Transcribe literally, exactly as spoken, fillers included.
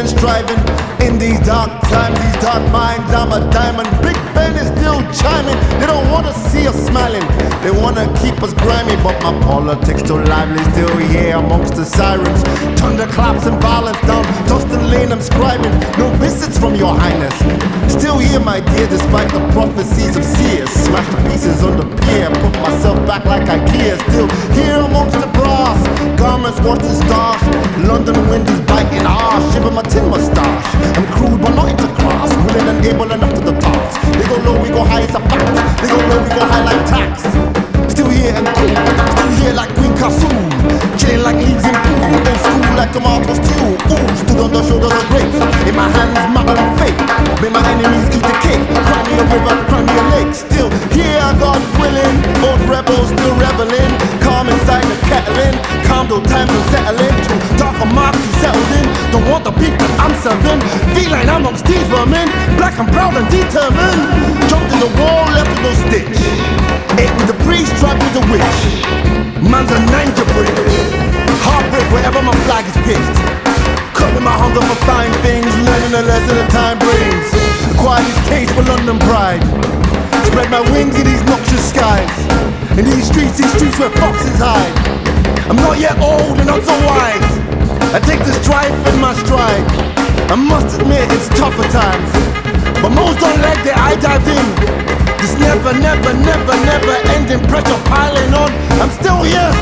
and striving in these dark times, these dark minds. I'm a diamond. Big Ben is still chiming. They don't want to see us smiling. They want to keep us grimy, but my politics too lively. Still here amongst the sirens, thunderclaps and violence down Dustin Lane. I'm scribing. No visits from your highness. Still here, my dear, despite the prophecies of seers. Smash the pieces on the pier, put myself back like IKEA. Still here amongst the brass, garments watching stars. London wind is biting harsh, shiver my tin mustache. I'm crude but not into class, willing and able enough to the task. They go low, we go high, it's a fact. They go low, we go high like tax. Still here and cool, still here like Queen Kassoon. Chilling like leaves in pool, old school like tomatoes too. Ooh, stood on the shoulders of grapes. In my hands, matter of faith. Made my enemies eat the cake. Cry me a river, cry me a lake. Still here, God willing. Old rebels still reveling. Calm inside the kettling. Calm though times are settling. Too dark a mark you settled in. Don't want the beef that I'm serving. Feline amongst these vermin. Black and proud and determined. Jumped in the wall, left with no stitch. Ate with the priest, tried with the witch. Man's a ninja brick. Heartbreak wherever my flag is pitched. Cutting my hunger for fine things. Learning a lesson that time brings. Acquired this taste for London pride. Spread my wings in these noxious skies. In these streets, these streets where foxes hide. I'm not yet old and not so wise. I take this strife in my stride. I must admit it's tougher times, but most don't like that I dive in. This never, never, never, never ending pressure piling on. I'm still here,